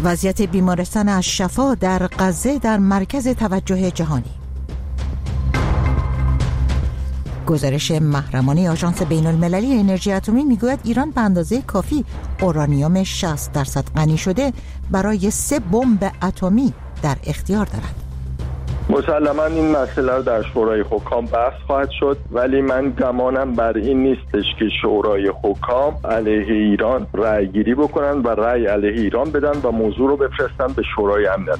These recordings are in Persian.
وضعیت بیمارستان الشفا در غزه در مرکز توجه جهانی. گزارش محرمانه آژانس بین‌المللی انرژی اتمی میگوید ایران به اندازه کافی اورانیوم 60% غنی شده برای 3 بمب اتمی در اختیار دارد. مسلماً این مسئله رو در شورای حکام بحث خواهد شد، ولی من گمانم بر این نیستش که شورای حکام علیه ایران رأی گیری بکنن و رأی علیه ایران بدن و موضوع رو بفرستن به شورای امنیت.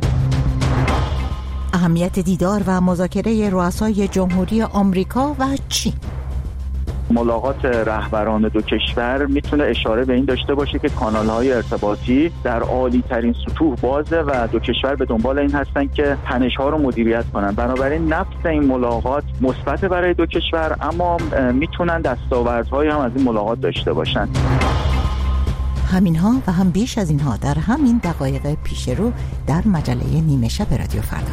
اهمیت دیدار و مذاکره رؤسای جمهوری آمریکا و چین. ملاقات رهبران دو کشور میتونه اشاره به این داشته باشه که کانال‌های ارتباطی در عالی‌ترین سطوح بازه و دو کشور به دنبال این هستن که تنش‌ها رو مدیریت کنن. بنابراین نفس این ملاقات مثبت برای دو کشور، اما میتونن دستاوردهایی هم از این ملاقات داشته باشن. همینها و هم بیش از اینها در همین دقایق پیش رو در مجله نیمه شب رادیو فردا.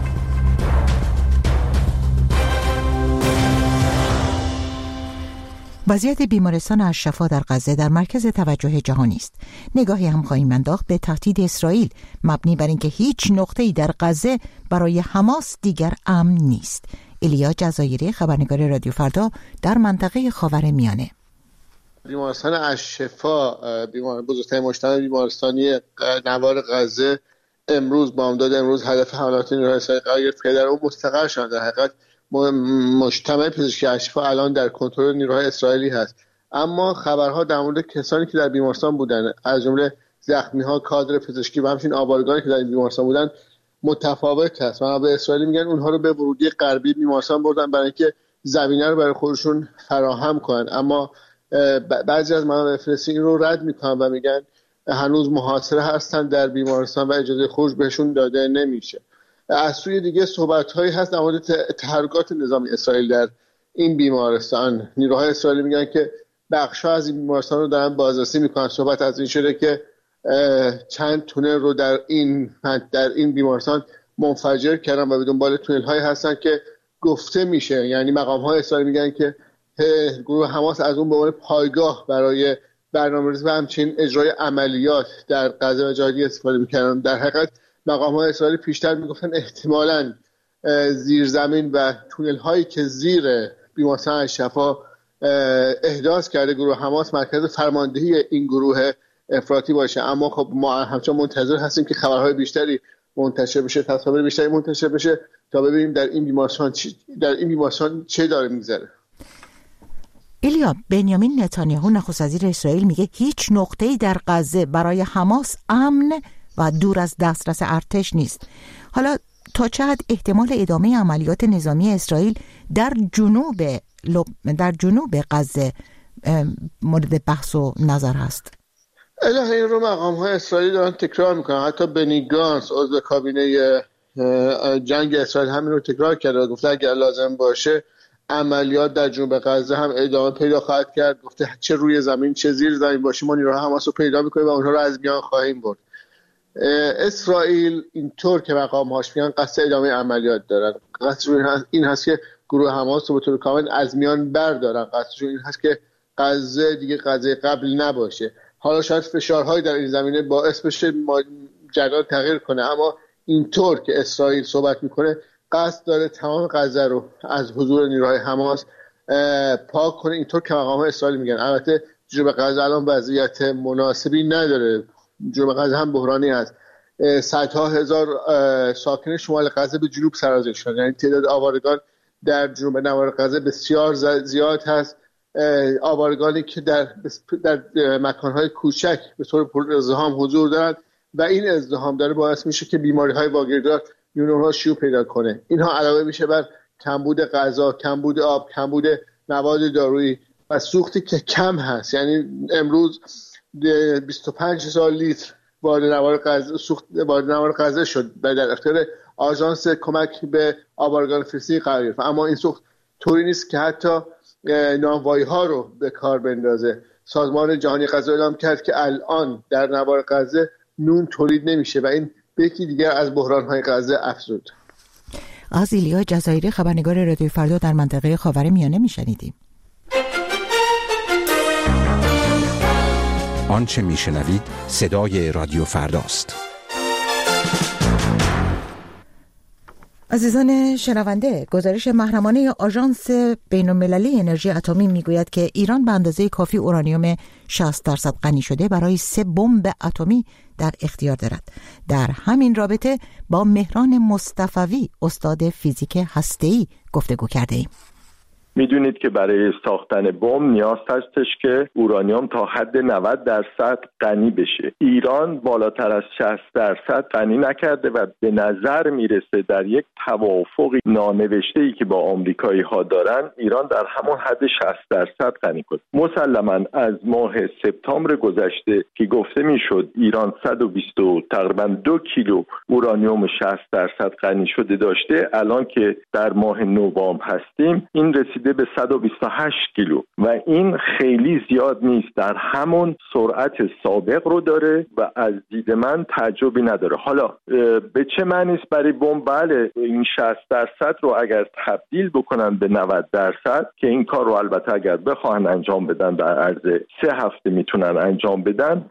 وضعیت بیمارستان الشفا در غزه در مرکز توجه جهانی است. نگاهی هم خواهیم انداخت به تهدید اسرائیل مبنی بر اینکه هیچ نقطه‌ای در غزه برای حماس دیگر امن نیست. ایلیا جزایری، خبرنگار رادیو فردا در منطقه خاورمیانه. بیمارستان الشفا، بزرگترین مجتمع بیمارستانی نوار غزه، امروز بامداد امروز هدف حملات نیروهای اسرائیل قرار گرفت که در اون مستقر شدن. در حقیقت مجتمع پزشکی الشفا الان در کنترل نیروهای اسرائیلی هست، اما خبرها در مورد کسانی که در بیمارستان بودن، از جمله زخمی‌ها، کادر پزشکی و همچنین آوارگانی که در بیمارستان بودن متفاوت است. منابع اسرائیلی میگن اونها رو به ورودی غربی بیمارستان بردن برای اینکه زمینه رو برای خودشون فراهم کنن، اما بعضی از منابع فلسطینی رو رد میکنن و میگن هنوز محاصره هستن در بیمارستان و اجازه خروج بهشون داده نمیشه. از سوی دیگه صحبت‌هایی هست در مورد تحرکات نظامی اسرائیل در این بیمارستان. نیروهای اسرائیلی میگن که بخش‌ها از این بیمارستان رو دارن بازرسی میکنن. صحبت از این شده که چند تونل رو در این بیمارستان منفجر کردن و به دنبال تونل‌هایی هستن که گفته میشه، یعنی مقام‌های اسرائیلی میگن که گروه حماس از اون به عنوان پایگاه برای برنامه‌ریزی و همچنین اجرای عملیات در غزه و جهادی استفاده می‌کردن. در حقیقت مقام‌های اسرائیلی پیشتر میگفتن احتمالاً زیرزمین و تونل‌هایی که زیر بیمارستان الشفا احداث کرده گروه حماس مرکز فرماندهی این گروه افراطی باشه، اما خب ما همچنان منتظر هستیم که خبرهای بیشتری منتشر بشه، تصاویر بیشتری منتشر بشه تا ببینیم در این بیمارستان چه داره می‌گذره. ایلیا، بنیامین نتانیاهو نخست وزیر اسرائیل میگه هیچ نقطه‌ای در غزه برای حماس امن و دور از دسترس ارتش نیست. حالا تا چه حد احتمال ادامه عملیات نظامی اسرائیل در جنوب غزه مورد بحث و نظر هست؟ این رو مقام‌های اسرائیلی دارن تکرار میکنن. حتی بنی گانس عضو کابینه جنگ اسرائیل همین رو تکرار کرده و گفته اگر لازم باشه عملیات در جنوب غزه هم ادامه پیدا خواهد کرد. گفته چه روی زمین چه زیر زمین باشه ما نیروهای حماس رو پیدا میکنیم و اونها رو از میان خواهیم برد. اسرائیل اینطور که مقام‌هاش میگن قصد ادامه عملیات دارن. قصدشون این هست که گروه حماس رو به طور کامل از میان بردارن. قصدشون این هست که غزه دیگه غزه قبل نباشه. حالا شاید فشارهای در این زمینه باعث بشه جریان تغییر کنه، اما اینطور که اسرائیل صحبت میکنه قصد داره تمام غزه رو از حضور نیروهای حماس پاک کنه، اینطور که مقام‌های اسرائیل میگن. البته جنوب غزه الان وضعیت مناسبی نداره، جنوب غزه هم بحرانی است. صدها هزار ساکن شمال غزه به جنوب سرازیر شدن، یعنی تعداد آوارگان در جنوب نوار غزه بسیار زیاد هست. آوارگانی که در مکان‌های کوچک به طور پر ازدحام حضور دارند و این ازدحام داره باعث میشه که بیماری‌های واگیردار اونها شیوع پیدا کنه. اینها علاوه میشه بر کمبود غذا، کمبود آب، کمبود مواد دارویی و سوختی که کم هست. یعنی امروز 25,000 لیتر وارد نوار غزه شد و در اختیار آژانس کمک به آوارگان فلسطینی قرار گرفت، اما این سوخت طوری نیست که حتی نانوایی‌ها رو به کار بندازه. سازمان جهانی غذا اعلام کرد که الان در نوار غزه نون تولید نمیشه و این یکی دیگر از بحران‌های غزه افزود. از ایلیا جزایری، خبرنگار رادیو فردا در منطقه خاورمیانه میشنیدیم. آنچه میشنوید صدای رادیو فرداست. عزیزان شنونده، گزارش محرمانه آژانس بین‌المللی انرژی اتمی میگوید که ایران به اندازه کافی اورانیوم 60% غنی شده برای 3 بمب اتمی در اختیار دارد. در همین رابطه با مهران مصطفوی، استاد فیزیک هسته‌ای، گفتگو کرده ایم. میدونید که برای ساختن بمب نیاز هستش که اورانیوم تا حد 90% غنی بشه. ایران بالاتر از 60% غنی نکرده و به نظر میرسه در یک توافق نانوشته‌ای که با آمریکایی ها دارن، ایران در همون حد 60% غنی کنه. مسلماً از ماه سپتامبر گذشته که گفته میشد ایران 120 تقریباً 2 کیلو اورانیوم 60% غنی شده داشته، الان که در ماه نوامبر هستیم این رسید به 128 کیلو و این خیلی زیاد نیست، در همون سرعت سابق رو داره و از دید من تعجبی نداره. حالا به چه معنی است برای بمب؟ بله، این 60% رو اگر تبدیل بکنن به 90% که این کار رو البته اگر بخواهن انجام بدن در عرض 3 هفته میتونن انجام بدن،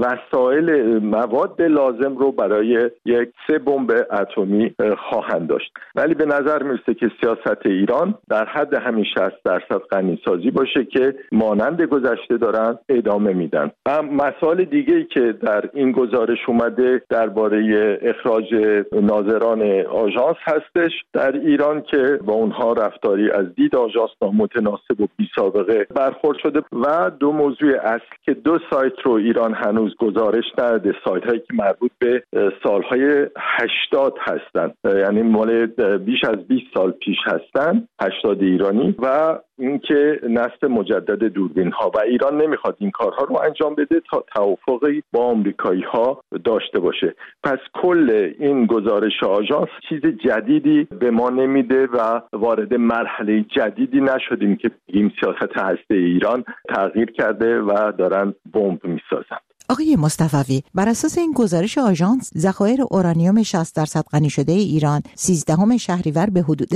وسایل مواد لازم رو برای یک 3 بمب اتمی خواهند داشت. ولی به نظر میرسه که سیاست ایران در حد همین 60% غنی سازی باشه که مانند گذشته دارن ادامه میدن. مسائل دیگه‌ای که در این گزارش اومده درباره اخراج ناظران آژانس هستش در ایران که با اونها رفتاری از دید آژانس نامتناسب و بی‌سابقه برخورد شده و 2 موضوع اصل که 2 سایت رو ایران هنوز گزارش نداده، سایت‌هایی که مربوط به سالهای 80 هستن، یعنی مال بیش از 20 سال پیش هستن، 80 ایرانی، و اینکه نصب مجدد دوربین ها و ایران نمیخواد این کارها رو انجام بده تا توافقی با آمریکایی ها داشته باشه. پس کل این گزارش آژانس چیز جدیدی به ما نمیده و وارد مرحله جدیدی نشدیم که بگیم سیاست هسته ایران تغییر کرده و دارن بمب میسازن. آقای مصطفوی، بر اساس این گزارش آژانس، ذخایر اورانیوم 60% غنی شده ایران 13 شهریور به حدود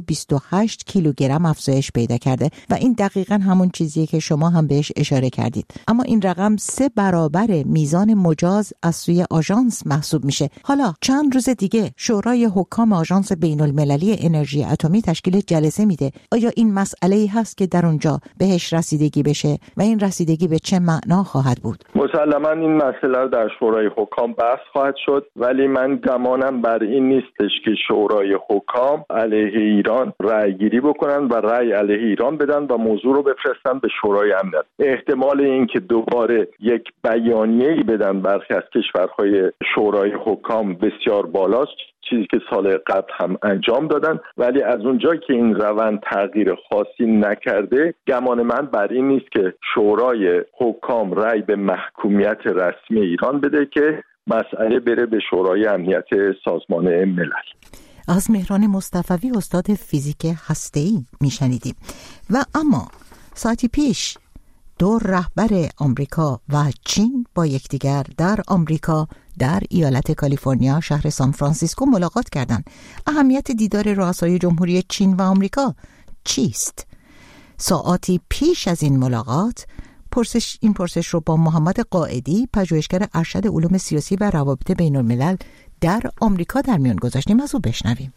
128 کیلوگرم افزایش پیدا کرده و این دقیقاً همون چیزیه که شما هم بهش اشاره کردید. اما این رقم 3 برابر میزان مجاز از سوی آژانس محسوب میشه. حالا چند روز دیگه شورای حکام آژانس بین‌المللی انرژی اتمی تشکیل جلسه میده. آیا این مسئله‌ای هست که در اونجا بهش رسیدگی بشه و این رسیدگی به چه معنا خواهد بود؟ من این مسئله رو در شورای حکام بحث خواهد شد، ولی من گمانم بر این نیستش که شورای حکام علیه ایران رأی گیری بکنن و رأی علیه ایران بدن و موضوع رو بفرستن به شورای امنیت. احتمال این که دوباره یک بیانیه‌ای بدن برخی از کشورهای شورای حکام بسیار بالاست، چیزی که سال قبل هم انجام دادن، ولی از اونجایی که این روند تغییر خاصی نکرده، گمان من بر این نیست که شورای حکام رأی به محکومیت رسمی ایران بده که مسئله بره به شورای امنیت سازمان ملل. از مهران مصطفوی، استاد فیزیک هسته‌ای میشنیدیم. و اما ساعتی پیش 2 رهبر آمریکا و چین با یکدیگر در آمریکا در ایالت کالیفرنیا شهر سان فرانسیسکو ملاقات کردند. اهمیت دیدار رؤسای جمهوری چین و آمریکا چیست؟ ساعاتی پیش از این ملاقات این پرسش رو با محمد قائدی، پژوهشگر ارشد علوم سیاسی و روابط بین الملل در آمریکا در میان گذاشتیم. از او بشنویم.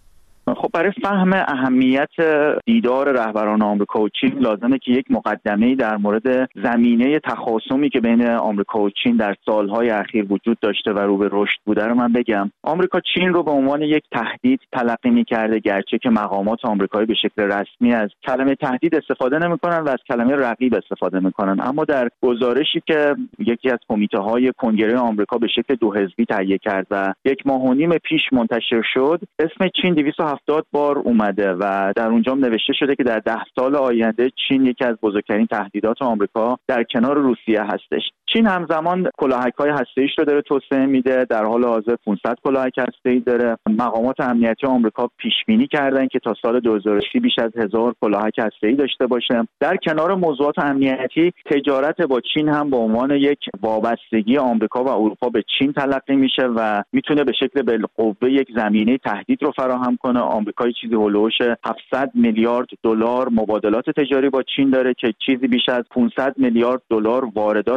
خب برای فهم اهمیت دیدار رهبران آمریکا و چین لازمه که یک مقدمه‌ای در مورد زمینه تخاصمی که بین آمریکا و چین در سالهای اخیر وجود داشته و رو به رشد بوده رو من بگم. آمریکا چین رو به عنوان یک تهدید تلقی می‌کرده، گرچه که مقامات آمریکایی به شکل رسمی از کلمه تهدید استفاده نمی‌کنن و از کلمه رقیب استفاده می‌کنن، اما در گزارشی که یکی از کمیته‌های کنگره آمریکا به شکل 2 حزبی تهیه کرد و 1 ماه و نیم پیش منتشر شد، اسم چین 270 بار اومده و در اونجا نوشته شده که در 10 سال آینده چین یکی از بزرگترین تهدیدات آمریکا در کنار روسیه هستش. چین همزمان کلاهک‌های هسته‌ایش رو داره توسعه میده، در حال حاضر 500 کلاهک هسته‌ای داره. مقامات امنیتی آمریکا پیش بینی کردن که تا سال 2030 بیش از 1000 کلاهک هسته‌ای داشته باشه. در کنار موضوعات امنیتی، تجارت با چین هم به عنوان یک وابستگی آمریکا و اروپا به چین تلقی میشه و میتونه به شکل بالقوه یک زمینه تهدید رو فراهم کنه. آمریکا چیزی هولوش 700 میلیارد دلار مبادلات تجاری با چین داره که چیزی بیش از 500 میلیارد دلار واردات آمریکا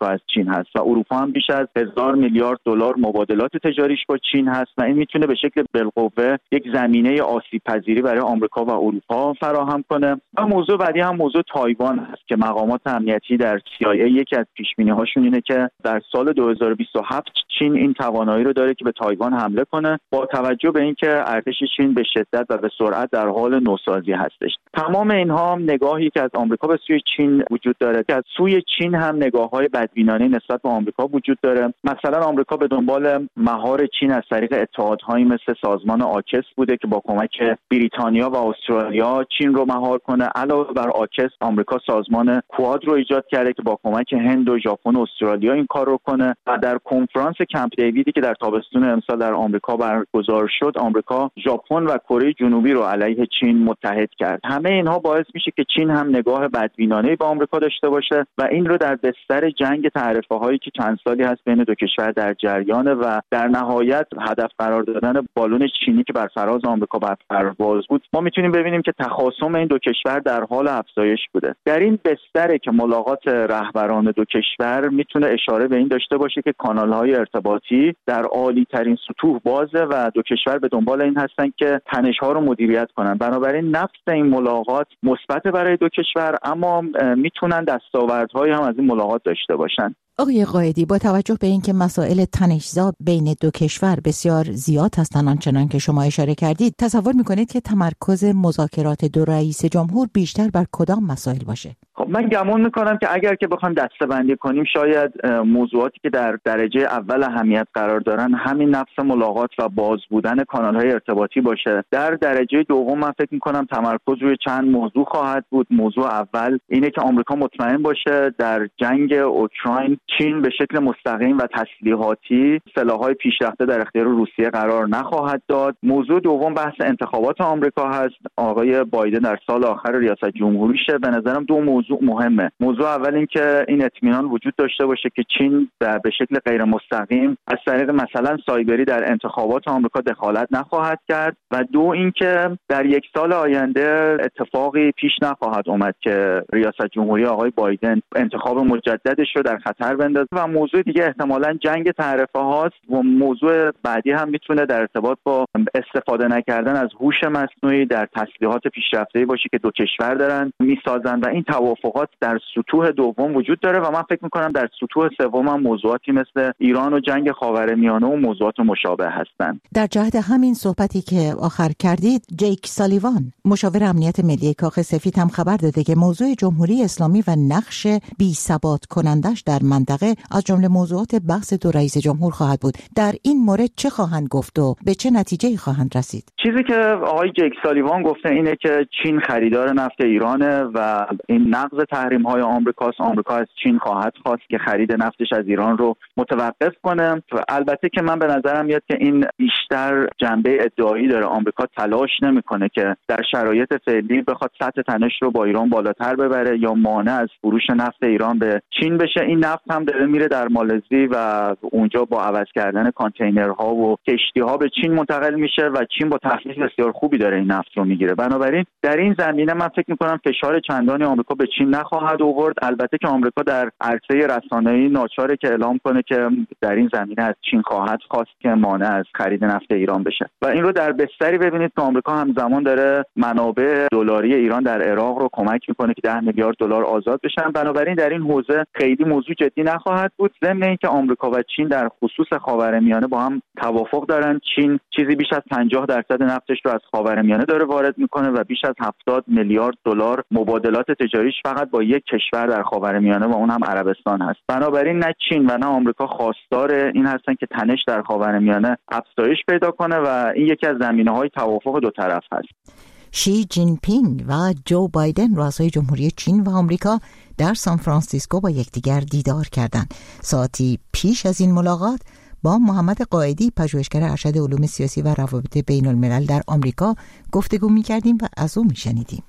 آمریکا از چین هست و اروپا هم بیش از 1000 میلیارد دلار مبادلات تجاریش با چین هست و این میتونه به شکل بالقوه یک زمینه آسیب پذیری برای آمریکا و اروپا فراهم کنه. و موضوع بعدی هم موضوع تایوان هست که مقامات امنیتی در CIA یکی از پیش‌بینی‌هاشون اینه که در سال 2027 چین این توانایی رو داره که به تایوان حمله کنه با توجه به اینکه ارتش چین به شدت و به سرعت در حال نوسازی هستش. تمام اینها نگاهی که از آمریکا به سوی چین وجود داره که از سوی چین هم نگاه‌های بدبینانه نسبت به آمریکا وجود داره. مثلا آمریکا به دنبال مهار چین از طریق اتحادهایی مثل سازمان آکس بوده که با کمک بریتانیا و استرالیا چین رو مهار کنه. علاوه بر آکس آمریکا سازمان کواد رو ایجاد کرده که با کمک هند و ژاپن و استرالیا این کار رو کنه و در کنفرانس کمپ دیویدی که در تابستون امسال در آمریکا برگزار شد آمریکا ژاپن و کره جنوبی رو علیه چین متحد کرد. همه اینها باعث میشه که چین هم نگاه بدبینانه‌ای به آمریکا داشته باشه و این رو در بستر جنگ تعرفه‌هایی که چند سالی هست بین دو کشور در جریانه و در نهایت هدف قرار دادن بالون چینی که بر فراز آمریکا بر پرواز بود ما میتونیم ببینیم که تخاصم این دو کشور در حال افزایش بوده. در این بستر که ملاقات رهبران دو کشور میتونه اشاره به این داشته باشه که کانال‌های ارتباطی در عالی‌ترین سطوح بازه و دو کشور به دنبال این هستن که تنش‌ها رو مدیریت کنن. بنابراین نفس این ملاقات مثبت برای دو کشور اما میتونن دستاوردهایی هم از این ملاقات داشته باشن. آقای قائدی، با توجه به اینکه مسائل تنش‌زا بین دو کشور بسیار زیاد هستند آنچنان که شما اشاره کردید، تصور می‌کنید که تمرکز مذاکرات دو رئیس جمهور بیشتر بر کدام مسائل باشه؟ خب من گمان میکنم که اگر که بخوایم دسته‌بندی کنیم شاید موضوعاتی که در درجه اول اهمیت قرار دارن همین نفس ملاقات و باز بودن کانال‌های ارتباطی باشه. در درجه دوم من فکر میکنم تمرکز روی چند موضوع خواهد بود. موضوع اول اینه که آمریکا مطمئن باشه در جنگ اوکراین چین به شکل مستقیم و تسلیحاتی سلاح‌های پیشرفته در اختیار روسیه قرار نخواهد داد. موضوع دوم بحث انتخابات آمریکا هست. آقای بایدن در سال آخر ریاست جمهوریشه. به نظرم دو موضوع مهمه. موضوع اول این که این اطمینان وجود داشته باشه که چین به شکل غیر مستقیم از طریق مثلا سایبری در انتخابات آمریکا دخالت نخواهد کرد و دو این که در یک سال آینده اتفاقی پیش نخواهد اومد که ریاست جمهوری آقای بایدن انتخاب مجددش رو در خطر بندازه. و موضوع دیگه احتمالاً جنگ تعرفه هاست و موضوع بعدی هم میتونه در ارتباط با استفاده نکردن از هوش مصنوعی در تسلیحات پیشرفته‌ای باشه که دو کشور دارن میسازن و این توافقات در سطوح دوم وجود داره و من فکر میکنم در سطوح سوم هم موضوعاتی مثل ایران و جنگ خاورمیانه و موضوعات مشابه هستند. در جهت همین صحبتی که آخر کردید، جیک سالیوان مشاور امنیت ملی کاخ سفید هم خبر داده که موضوع جمهوری اسلامی و نقش بی‌ثبات کنندش در منطقه از جمله موضوعات بحث دو رئیس جمهور خواهد بود. در این مورد چه خواهند گفت و به چه نتیجه‌ای خواهند رسید؟ چیزی که آقای جیک سالیوان گفته اینه که چین خریدار نفت ایرانه و این نقض تحریم‌های آمریکاست. آمریکا از چین خواهد خواست که خرید نفتش از ایران رو متوقف کنه. البته که من به نظرم میاد که این بیشتر جنبه ادعایی داره. آمریکا تلاش نمی‌کنه که در شرایط فعلی بخواد سطح تنش رو با ایران بالاتر ببره یا مانع از فروش نفت ایران به چین بشه. این نفت هم داره میره در مالزی و اونجا با عوض کردن کانتینرها و کشتی‌ها به چین منتقل میشه و چین با تخفیف بسیار خوبی داره این نفت رو میگیره. بنابراین در این زمینه من فکر می‌کنم فشار چندانی آمریکا به چین نخواهد آورد. البته که آمریکا در عرصه رسانه‌ای ناچاره که اعلام کنه که در این زمینه از چین خواهد خواست که مانع از خرید نفت ایران بشه و این رو در بستری ببینید که آمریکا همزمان داره منابع دلاری ایران در عراق رو کمک میکنه که 10 میلیارد دلار آزاد بشن. بنابراین در این حوزه خیلی موضوع جدی نخواهد بود. ضمن اینکه آمریکا و چین در خصوص خاورمیانه با هم توافق دارن. چین چیزی بیش از 50% نفتش رو از خاورمیانه داره وارد میکنه و بیش از 70 میلیارد دلار مبادلات تجاریش فقط با یک کشور در خاورمیانه و اون هم عربستان هست. بنابراین نه چین و نه آمریکا خواستار این هستن که تنش در خاورمیانه افزایش پیدا کنه و این یکی از زمینه‌های توافق دو طرف هست. شی جین پینگ و جو بایدن رؤسای جمهوری چین و آمریکا در سان فرانسیسکو با یکدیگر دیدار کردند. ساعتی پیش از این ملاقات با محمد قائدی پژوهشگر ارشد علوم سیاسی و روابط بین الملل در آمریکا گفتگو می‌کردیم و از او می‌شنیدیم.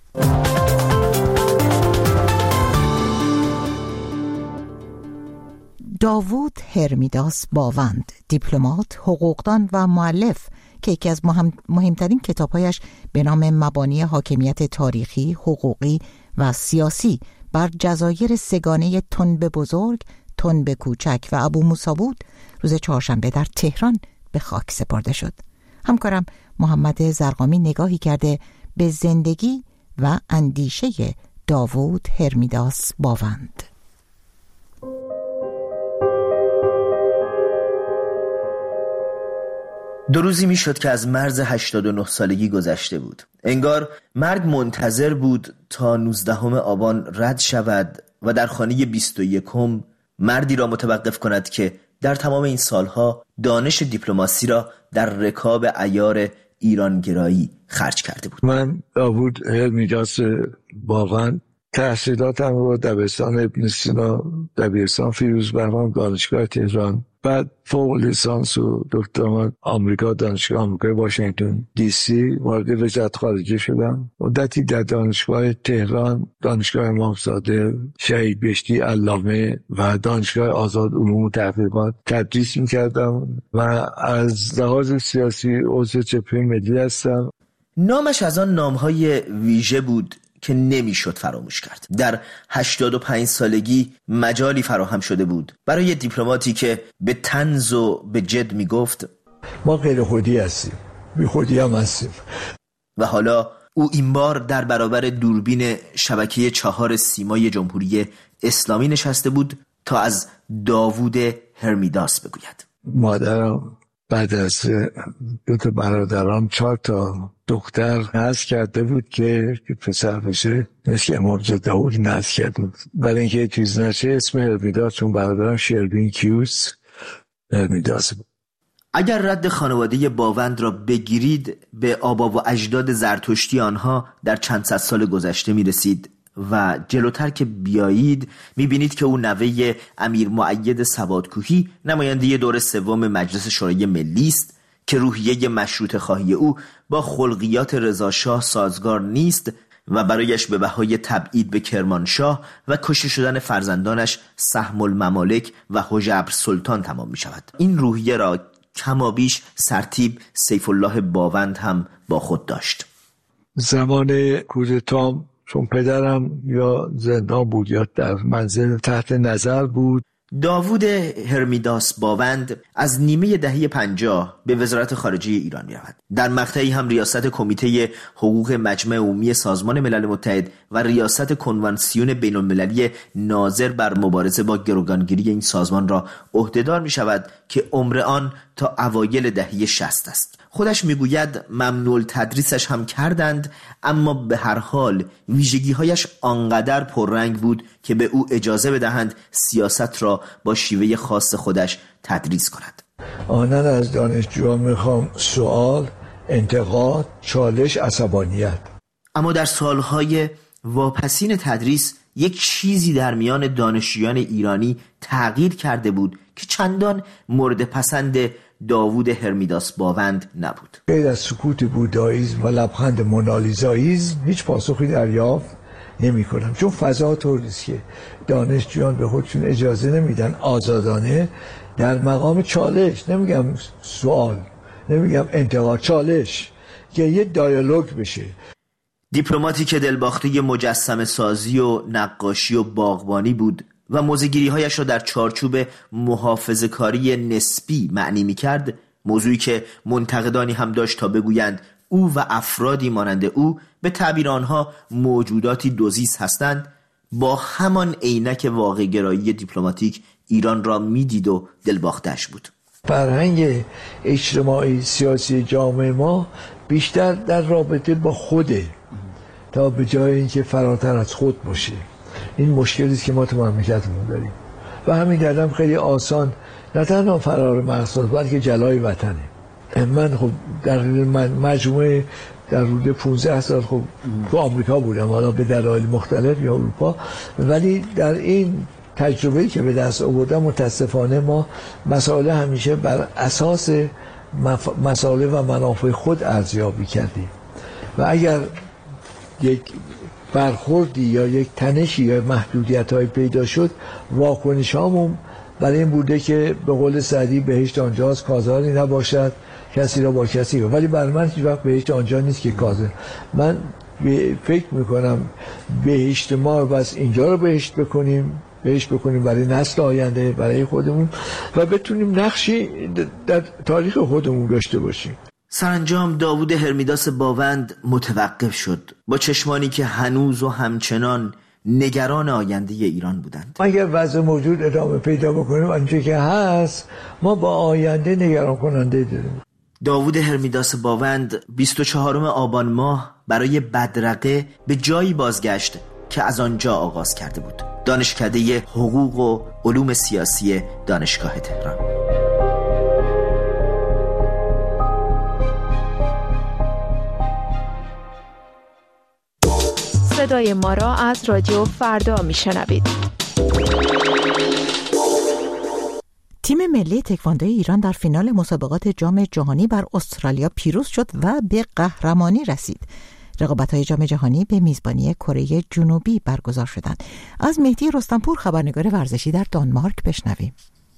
داوود هرمیداس باوند، دیپلمات، حقوقدان و مؤلف که یکی از مهمترین کتاب‌هایش به نام مبانی حاکمیت تاریخی، حقوقی و سیاسی بر جزایر سگانه تنب بزرگ تنب کوچک و ابو موسی بود روز چهارشنبه در تهران به خاک سپرده شد. همکارم محمد زرقامی نگاهی کرده به زندگی و اندیشه داوود هرمیداس باوند. دو روزی می شد که از مرز 89 سالگی گذشته بود. انگار مرگ منتظر بود تا 19 آبان رد شود و در خانه 21 مردی را متوقف کند که در تمام این سالها دانش دیپلماسی را در رکاب عیار ایرانگرایی خرج کرده بود. من داوود هرمیداس باوند، تحصیلاتم رو دبستان ابن سینا، دبیرستان فیروز بهرام، دانشگاه تهران، بعد فوق لیسانس و دکترا آمریکا، دانشگاه آمریکای واشنگتن دی سی، وارد وزارت خارجه شدم. مدتی در دانشگاه تهران، دانشگاه امامزاده، شهید بهشتی علامه و دانشگاه آزاد علوم و تحقیقات تدریس می‌کردم و از لحاظ سیاسی عضو جبهه ملی هستم. نامش از آن نام‌های ویژه بود که نمیشد فراموش کرد. در 85 سالگی مجالی فراهم شده بود برای دیپلماتی که به طنز و به جد میگفت ما غیر خودی هستیم، بی خودی هم هستیم. و حالا او این بار در برابر دوربین شبکه 4 سیمای جمهوری اسلامی نشسته بود تا از داوود هرمیداس بگوید. مادرم بعد از 2 برادرام 4 دختر نزد کرده بود که پسر بشه، مثل امامزاده داوود نزد کرده بود. برای اینکه چیز نشه اسم هرمیداس، چون برادرم شربین کیوس هرمیداس بود. اگر رد خانواده باوند را بگیرید به آبا و اجداد زرتشتی آنها در چند صد سال گذشته می رسید و جلوتر که بیایید میبینید که او نوه امیر مؤید سوادکوهی، نماینده دور 3 مجلس شورای ملی است که روحیه مشروطه خواهی او با خلقیات رضاشاه سازگار نیست و برایش به بهای تبعید به کرمانشاه و کشته شدن فرزندانش سهم الممالک و حجبر سلطان تمام می شود. این روحیه را کمابیش سرتیپ سیف الله باوند هم با خود داشت. زمان کودتام، چون پدرم یا زندان بود یا در منزل تحت نظر بود، داوود هرمیداس باوند از نیمه دهه 50 به وزارت خارجه ایران می رود. در مقطعی هم ریاست کمیته حقوق مجمع عمومی سازمان ملل متحد و ریاست کنوانسیون بین المللی ناظر بر مبارزه با گروگانگیری این سازمان را عهدهدار می شود که عمر آن تا اوایل دهه 60 است. خودش میگوید ممنوع تدریسش هم کردند، اما به هر حال ویژگی‌هایش آنقدر پررنگ بود که به او اجازه بدهند سیاست را با شیوه خاص خودش تدریس کند. آنن از دانشجویان میخوام سوال، انتقاد، چالش، عصبانیت. اما در سالهای واپسین تدریس یک چیزی در میان دانشجویان ایرانی تغییر کرده بود که چندان مورد پسند داوود هرمیداس باوند نبود. غیر از سکوت بوداییسم و لبخند مونالیزاییسم هیچ پاسخی دریافت نمی کنم، چون فضا طوری است که دانشجویان به خودشون اجازه نمیدن آزادانه در مقام چالش، نمیگم سوال، نمیگم انتقاد، چالش، که یه دیالوگ بشه. دیپلماتی که دلباخته مجسمه سازی و نقاشی و باغبانی بود و موزه‌گیری‌هایش را در چارچوب محافظه‌کاری نسبی معنی می‌کرد، موضوعی که منتقدانی هم داشت تا بگویند او و افرادی مانند او به تعبیر آنها موجوداتی دوزیس هستند، با همان عینک واقع‌گرایی دیپلماتیک ایران را می‌دید و دلباخته‌اش بود. فرهنگ اجتماعی سیاسی جامعه ما بیشتر در رابطه با خوده تا به جای اینکه فراتر از خود باشه. این مشکلی است که ما تو مملکتمون داریم و همین دردم خیلی آسان نه تنها فرار مقصد بلکه جلای وطنه. من خب در مجموعه در حدود 15 سال خب تو آمریکا بودم، حالا به دلایل مختلف یا اروپا، ولی در این تجربه‌ای که به دست آوردم متاسفانه ما مسائل همیشه بر اساس مسائل و منافع خود ارزیابی کردیم و اگر یک برخوردی یا یک تنشی یا محدودیت‌های پیدا شد، واکنش هامون برای این بوده که به قول سعدی بهشت آنجاست کازاری نباشد کسی را با کسی، ولی برای من هیچ وقت بهشت آنجا نیست که کازر. من فکر میکنم بهشت ما بس اینجا رو بهشت بکنیم بهش بکنیم برای نسل آینده، برای خودمون و بتونیم نقشی در تاریخ خودمون داشته باشیم. سرانجام داوود هرمیداس باوند متوقف شد، با چشمانی که هنوز و همچنان نگران آینده ایران بودند. اگر وضع موجود ادامه پیدا بکنیم آنچه که هست، ما با آینده نگران کننده داریم. داوود هرمیداس باوند 24 آبان ماه برای بدرقه به جایی بازگشت که از آنجا آغاز کرده بود، دانشکده حقوق و علوم سیاسی دانشگاه تهران. صدای ما را از رادیو فردا میشنوید. تیم ملی تکواندو ایران در فینال مسابقات جام جهانی بر استرالیا پیروز شد و به قهرمانی رسید. رقابت‌های جام جهانی به میزبانی کره جنوبی برگزار شدند. از مهدی رستمپور خبرنگار ورزشی در دانمارک بشنویم.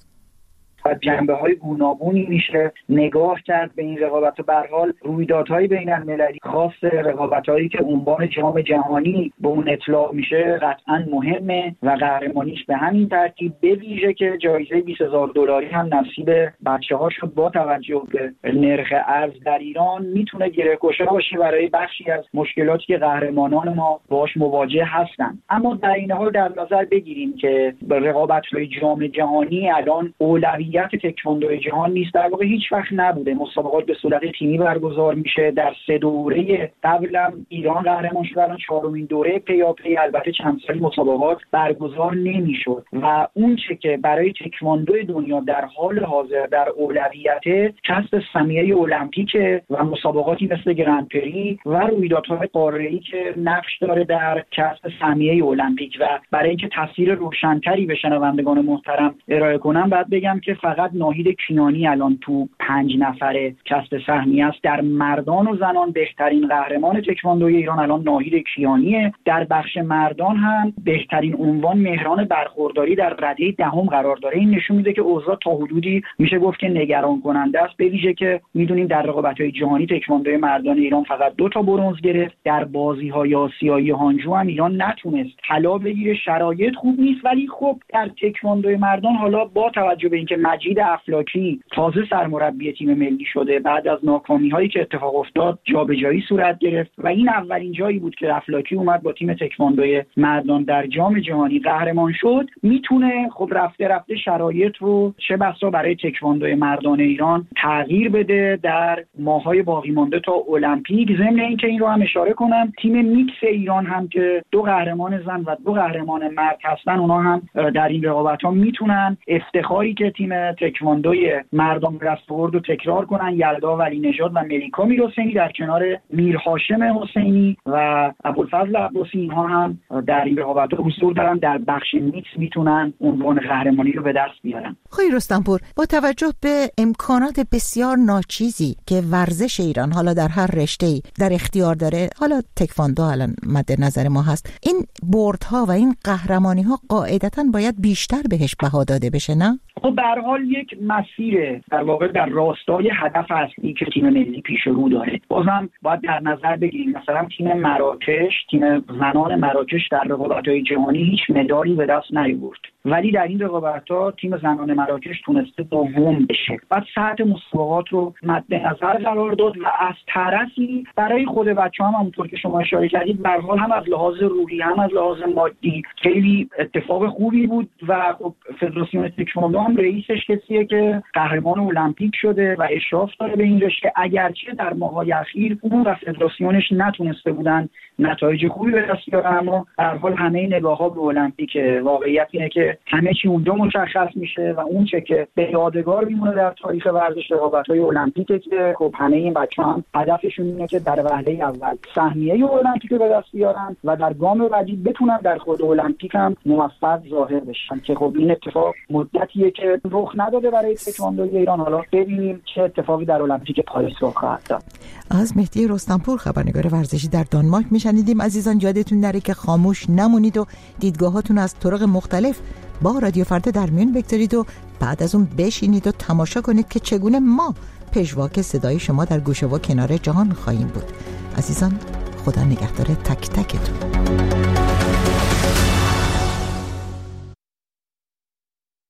جنبه‌های گوناگونی میشه نگاه کرد به این رقابت. به هر حال رویدادهای بین‌المللی خاص رقابت‌هایی که عنوان جام جهانی به اون اطلاق میشه قطعاً مهمه و قهرمانیش به همین ترتیب، به ویژه که جایزه $20,000 هم نصیب بچه‌ها شد. با توجه به نرخ ارز در ایران میتونه گره‌گشا باشه برای بخشی از مشکلاتی که قهرمانان ما باهاش مواجه هستن. اما در این حال در نظر بگیریم که رقابت‌های جام جهانی الان اولویت تکواندو جهان نیست، در واقع هیچ وقت نبوده. مسابقات به صورت تیمی برگزار میشه. در 3 دوره قبلم ایران قهرمان شد، الان 4مین دوره پیاپی. البته چند سالی مسابقات برگزار نمیشد و اون چه که برای تکواندو دنیا در حال حاضر در اولویت کسب سهمیه المپیک و مسابقاتی مثل گرند پری و رویدادهای قاره‌ای که نقش داره در کسب سهمیه المپیک. و برای اینکه تصویر روشن‌تری به شنوندگان محترم ارائه کنم باید بگم که فقط ناهید کیانی الان تو 5 نفره کسب سهمیه است. در مردان و زنان بهترین قهرمان تکواندوی ایران الان ناهید کیانیه. در بخش مردان هم بهترین عنوان مهران برخورداری در رده 10 قرار داره. این نشون میده که اوضاع تا حدودی میشه گفت که نگران کننده است، به ویژه که میدونیم در رقابت‌های جهانی تکواندوی مردان ایران فقط 2 تا برنز گرفت. در بازی‌های آسیایی هانجو هم ایران نتونست طلا بگیره. شرایط خوب نیست، ولی خب در تکواندوی مردان حالا با توجه به اینکه مجید افلاکی تازه سرمربی تیم ملی شده، بعد از ناکامی‌هایی که اتفاق افتاد جابجایی صورت گرفت و این اولین جایی بود که افلاکی اومد با تیم تکواندوی مردان در جام جهانی قهرمان شد، میتونه خب رفته رفته شرایط رو چه بسا برای تکواندوی مردان ایران تغییر بده در ماه‌های باقی مانده تا المپیک. ضمن اینکه این رو هم اشاره کنم تیم میکس ایران هم که 2 قهرمان زن و 2 قهرمان مرد هستن، اونا هم در این رقابت‌ها میتونن افتخاری که تیم تکواندوی مردان دست آورد و تکرار کنن. یلدا ولی نژاد و ملیکا میرحسینی در کنار میر هاشم حسینی و ابوالفضل عباسی، اینها هم در این رقابت‌ها حضور دارن. در بخش میکس میتونن عنوان قهرمانی رو به دست بیارن. خیلی رستمپور، با توجه به امکانات بسیار ناچیزی که ورزش ایران حالا در هر رشته‌ای در اختیار داره، حالا تکواندو الان مد نظر ما هست، این بردها و این قهرمانی‌ها قاعدتاً باید بیشتر بهش بها داده بشه، نه؟ خب به هر حال یک مسیر در واقع در راستای هدف اصلی که تیم ملی پیش رو داره. بازم باید در نظر بگیریم مثلا تیم مراکش، تیم زنان مراکش در رقابت‌های جهانی هیچ مدالی به دست نیاورد، ولی در این رقابت‌ها تیم زنان مراکش تونسته دوم بشه. بعد سطح مسابقات رو مد نظر قرار داد و از طرفی برای خود بچه‌ها هم همونطور که شما اشاره کردید به هر حال هم از لحاظ روحی هم از لحاظ مادی خیلی اتفاق خوبی بود و خب فدراسیون تکواندو هم رئیسش کسیه که قهرمان المپیک شده و اشراف داره به این رشته، اگرچه در ماه‌های اخیر اون و فدراسیونش نتونسته بودن نتایج خوبی به دست بیارن، اما در حال همه نگاه‌ها به المپیک. واقعیت اینه که همه چی اونجا مشخص میشه و اون چه که به یادگار میمونه در تاریخ ورزش رقابت‌های المپیکه که خب همه این بچه‌ها هم هدفشون اینه که در وهله اول سهمیه المپیک رو به دست بیارن و در گام بعدی بتونن در خود المپیک هم موفق ظاهر بشن، که خب این اتفاق مدتیه که رخ نداده برای تکواندوی ایران. حالا ببینیم چه اتفاقی در المپیک پاریس رخ خواهد داد. از مهدی رستمپور خبرنگار ورزشی در دانمارک میشنیدیم. عزیزان یادتون نره که خاموش نمونید و دیدگاهاتون از طرق مختلف با رادیو فردا در میون بگذارید و بعد از اون بشینید و تماشا کنید که چگونه ما پژواک صدای شما در گوشه و کنار جهان خواهیم بود. عزیزان خدا نگهدار تک تکتون.